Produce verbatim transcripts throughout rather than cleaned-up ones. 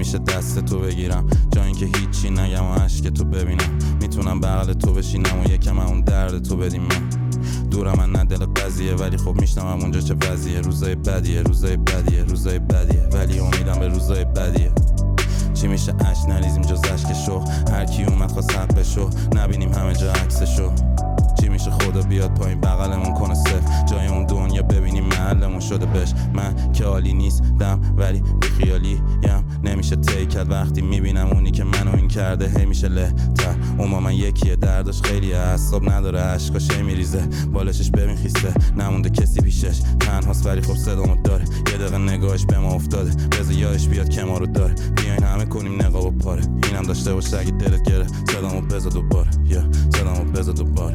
نمیشه دست تو بگیرم جا اینکه هیچی نگم و عشق تو ببینم. میتونم بغل تو بشینم و یکم اون درد تو بدیم. من دورم من نه دل قضیه ولی خب میشنم اونجا چه وضعیه. روزای بدیه روزای بدیه روزای بدیه ولی امیدم به روزای بدیه. چی میشه عشق نریزیم جز عشق شو. هر کی اومد خواست حقشو نبینیم همه جا عکسشو. چی میشه خدا بیاد پایین بغلمون کنه صفر جای اون دنیا ببینیم محلمون شده بش. من که عالی نیستم ولی بیخیالی یم نمیشه تیکت وقتی میبینم اونی که منو این کرده هی میشه لهتر. اون با من یکیه دردش خیلیه اعصاب نداره عشقاش هی میریزه بالشش ببین خیسته نمونده کسی پیشش تنهاست ولی خب صدامو داره. یه دقیقه نگاهش به ما افتاده بذار یادش بیاد که ما رو داره. بیاین همه کنیم نقاب و پاره اینم داشته باشه اگه دلت گره صدامو بذار دوباره یا صدامو بذار دوباره.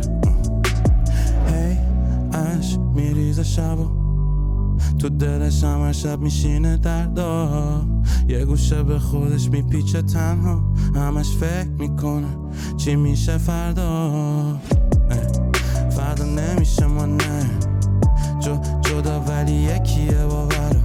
هی عشق میریزه شبو تو دلش همه شب میشینه دردا. یه گوشه به خودش میپیچه تنها همش فکر میکنه چی میشه فردا. فردا نمیشه ما نه جو جدا ولی یکیه باورم.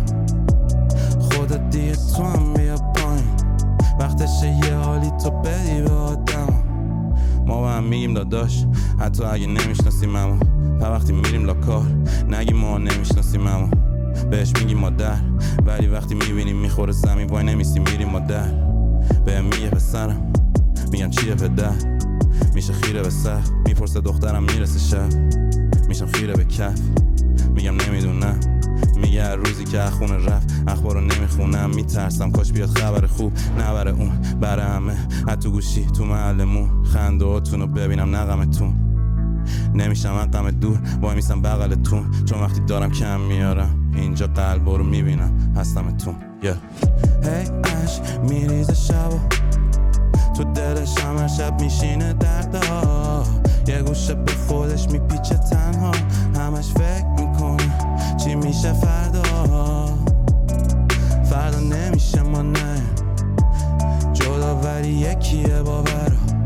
خودت دیگه تو هم بیا پایین وقتشه یه حالی تو بدی به آدم. ما با هم میگیم داداش حتی اگه نمیشناسیم همون پر وقتی میریم لاکار نگیم ما نمیشناسیم همون. بهش میگیم مادر ولی وقتی میبینیم میخوره زمین وای نمیسی میریم مادر. بهم میگه پسرم میگم چیه پدر میشه خیره به سر میپرسه دخترم میرسه شب میشم خیره به کف میگم نمیدونم. میگه هر روزی که خونه رفت اخبارو نمیخونم میترسم کاش بیاد خبر خوب نه برای اون برای همه. حتی گوشی تو محلمون خنده هاتونو ببینم نه غمتون. نمیشم من غم دور وای میسم بغلتون چون وقتی دارم کم میارم اینجا قلب رو میبینم هستمتون. yeah. هی عشق میریزه شبو تو دلش همه شب میشینه دردا. یه گوشه به خودش میپیچه تنها همش فکر میکنه چی میشه فردا. فردا نمیشه ما نه جدا ولی یکیه باورم.